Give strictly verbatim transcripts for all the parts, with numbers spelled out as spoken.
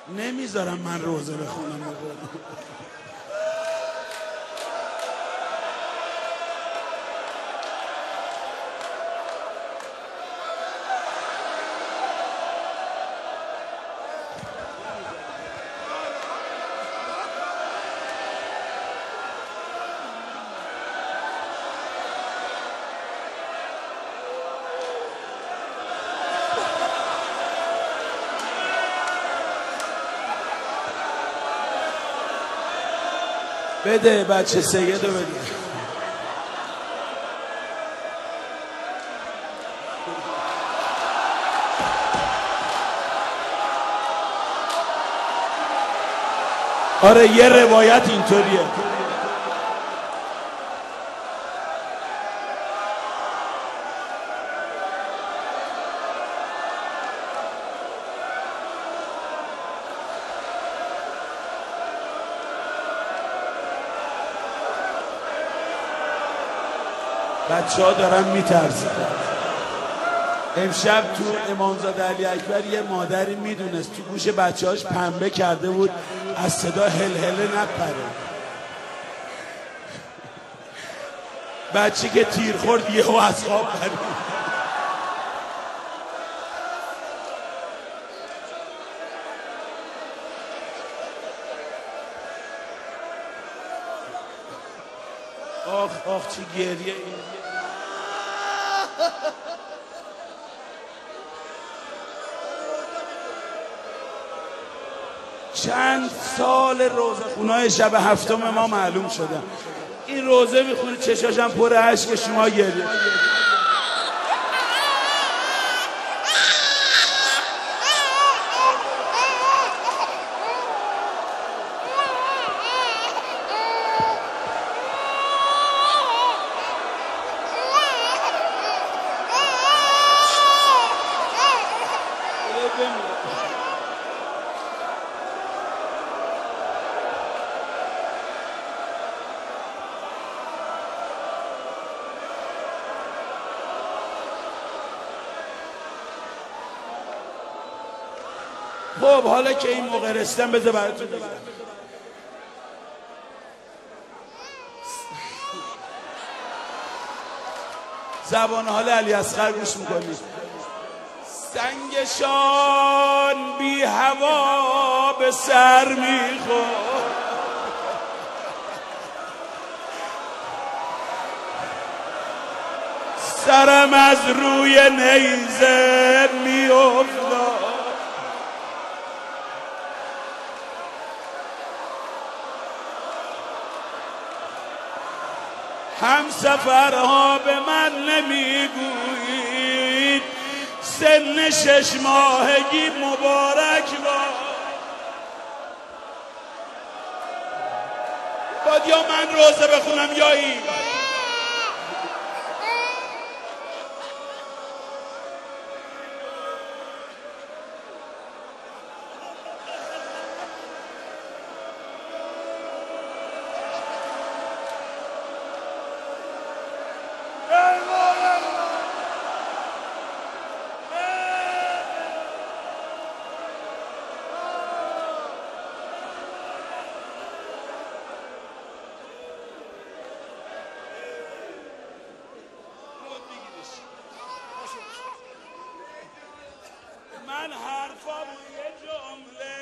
نمیذارم من روزه بخونم. بده بچه سیدو بده. آره یه روایت اینطوریه. بچه ها دارن میترسن. امشب تو امامزاده علی اکبر یه مادری میدونست تو گوش بچه هاش پنبه کرده بود از صدا هل هله نپره. بچه که تیر خورد یهو از خواب پرید. آخ آخ چی گریه این. چند سال روزه خونای شب هفتم ما معلوم شدن. این روزه میخونه چشاشم پر اشک شما گریه. خب حالا که این موقع رسیدم بذار براتون بگم. زبان حال علی اصغر گوش میکنید. سنگشان بی هوا به سر میخورد، سرم از روی نیزه میافتاد، هم سفرها به من نمیگویید سن شش ماهگی مبارک باد. باید یا من روزه بخونم یا این. من حرفام یه جمله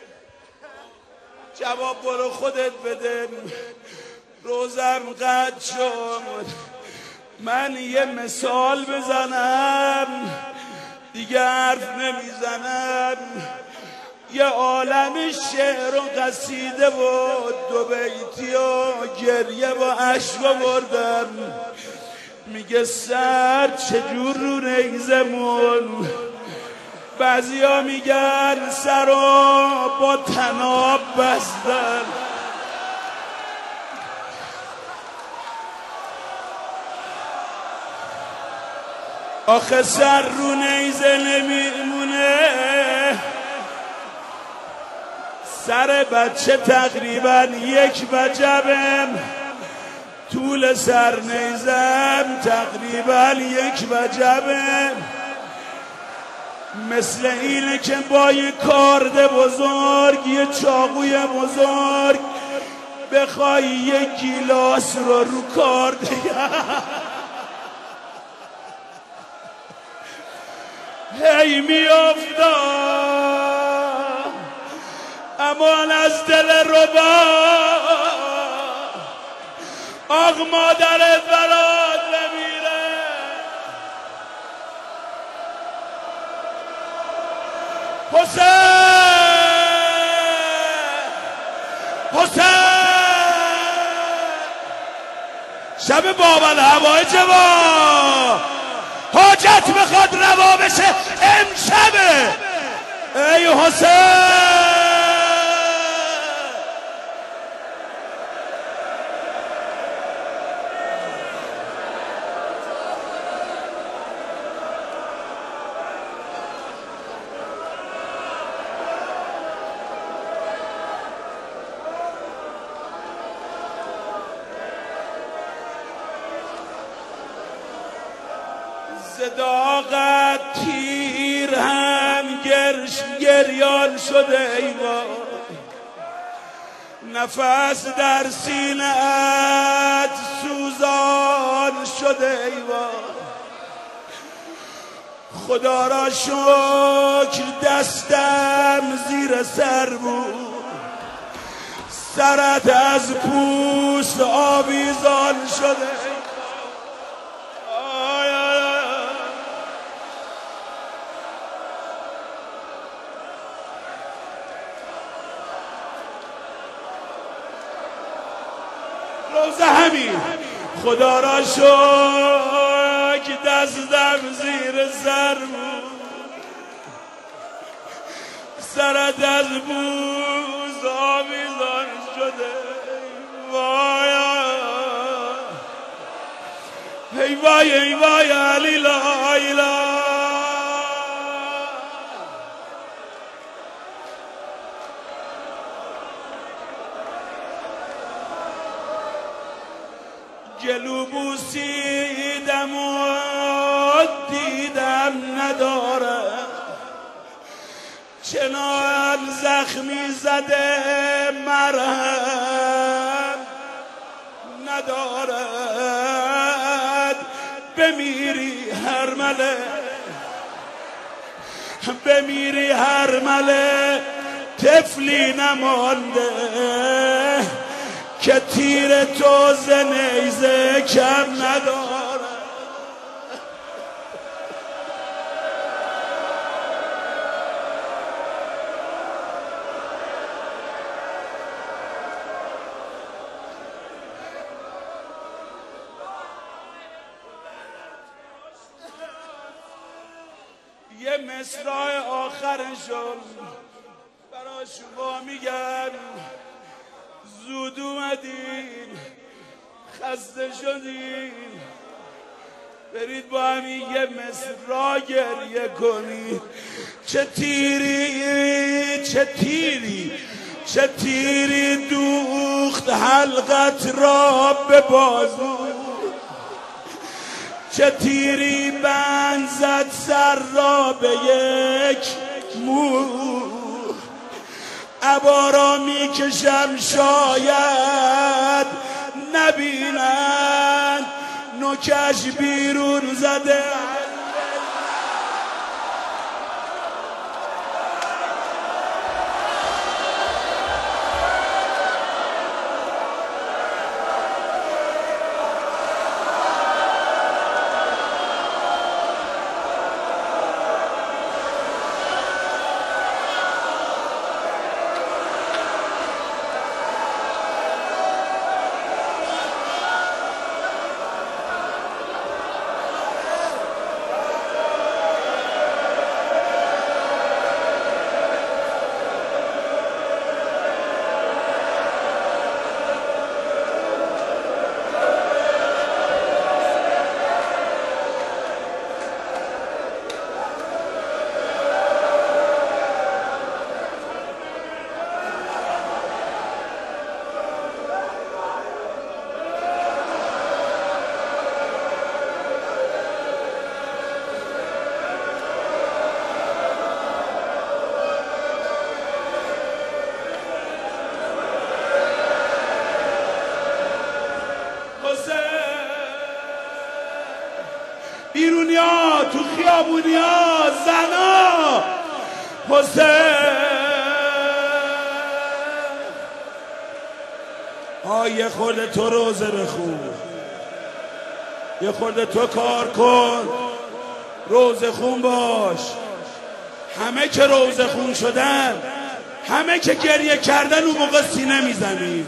جواب برو خودت بده. روزم قد شد من یه مثال بزنم دیگه حرف نمیزنم. یه عالم شعر و قصیده و دو بیتی و گریه و اشک بردم. میگه سر چجور رو نیزمون، بعضی ها میگن سر رو با طناب بستن. آخه سر رو نیزه نمیمونه، سر بچه تقریبا یک وجبم، طول سر نیزم تقریبا یک وجبم. مثل اینه که با یه کارد بزرگ، یه چاقوی بزرگ بخوای یه گیلاس رو رو کارد هی میافتم امان از دل ربا آق مادرت برات بمیره. حسین حسین شب بابل هوای جوا حاجت میخواد روا بشه امشبه. ای حسین صداقت تیر هم گرش گریان شده ای وای، نفس در سینه‌ات سوزان شده ای وای. خدا را شکر دستم زیر سر بود، سرت از پوست آویزان شده. روزه همین خدا را شکر دستم زیر سر بود، سرت از بوز آویزان شده. وای ای وای ای وای علی لا اله. گلو بوسیدم و دیدم نداره، چنان زخمی زده مرهم ندارد. بمیری هر مله بمیری هر مله طفلی نمانده که تیر تو ز نیزه کم نداره. یه مصرع آخرشون برا شما میگم، زود اومدین خسته شدین، برید با هم یه مصرع گریه کنید. چه تیری چه تیری چه تیری دوخت حلقت را به بازو، چه تیری بند زد سر را به یک مو. عبا را میکشم شاید نبینند، نوکش بیرون زده. خیابونیا زنا حسین آه یه خورده تو روزه بخون، یه خورده تو کار کن، روزه خون باش. همه که روزه خون شدن، همه که گریه کردن اون موقع سینه میزنی.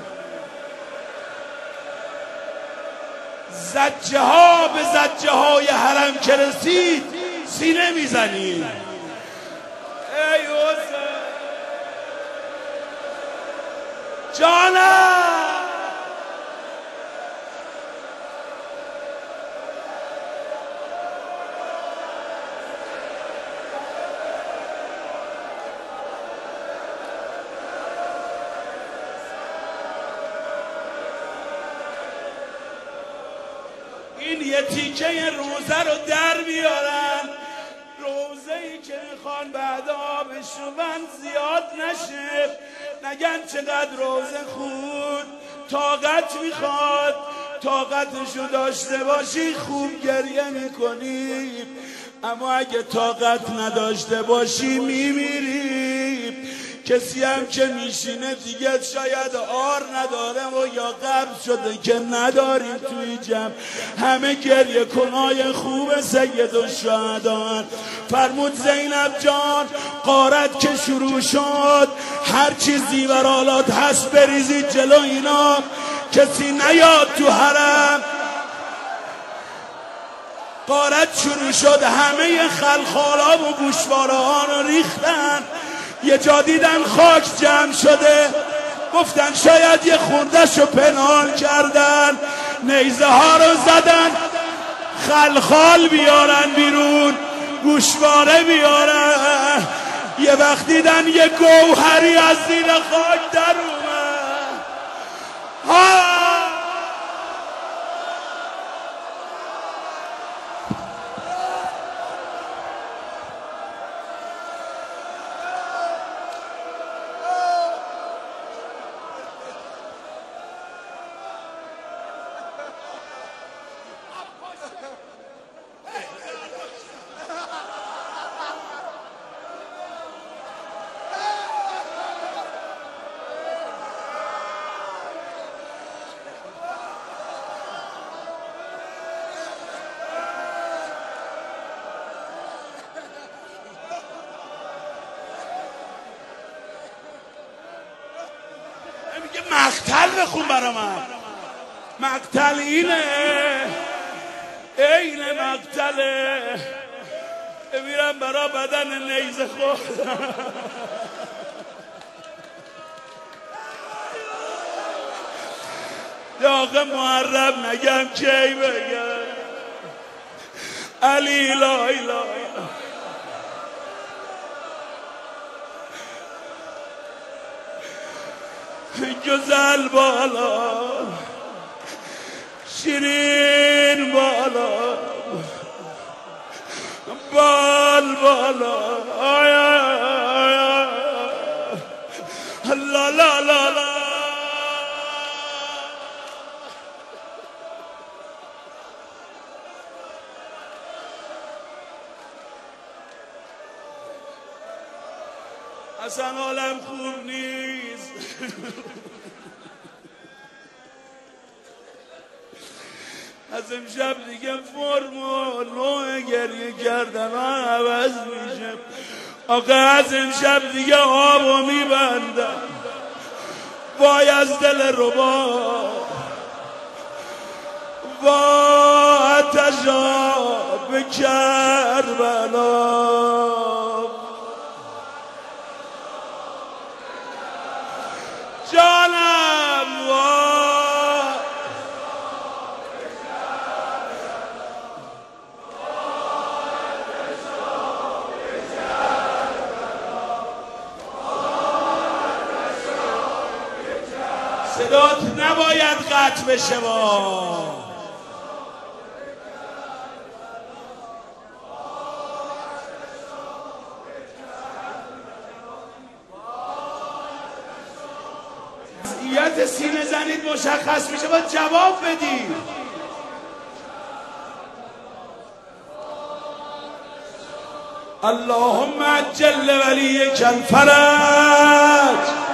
زجه ها به زجه های حرم که رسید سینه میزنی. ای حسین جانم این یه تیکه روزه رو در بیارن، روزه ای که میخوان بعد آبشون زیاد نشه، نگن چقدر روزه خود طاقت میخواد، طاقتشو داشته باشی خوب گریه میکنی، اما اگه طاقت نداشته باشی میمیری. کسی هم که میشینه دیگه شاید آر نداره و یا قبض شده که نداریم توی جمع. همه گریه کنای خوب سید الشهدان. فرمود زینب جان غارت که شروع شد، هر چیزی ورالات هست بریزید جلو اینا، کسی نیاد تو حرم. غارت شروع شد، همه خلخالا و گوشواره ها رو ریختن. یه جا دیدن خاک جمع شده، گفتن شاید یه خورده‌شو پنهان کردن. نیزه ها رو زدن، خلخال بیارن بیرون، گوشواره بیارن. یه وقت دیدن یه گوهری از زیر خاک در اومد. ها میگه مقتل بخون برا من. مقتل اینه، این مقتله. میرم برا بدن نیزه خوردم. داغ محرم نگم کی بگم. علی لا اله گزل بالا، شیرین بالا، بال بالا. آی آی آی لا لا لا لا. اصلا حالم خوب نیست. از امشب دیگه فرم و نوع گریه کردن ها عوض میشه. آقا از امشب دیگه آبو میبندم. وای از دل ربا، وای آتشا به کربلا. جانم وای صدات نباید قطع بشه. با وضعیت سینه زنید مشخص میشه، باید جواب بدید. اللهم عجل لوليك الفرج.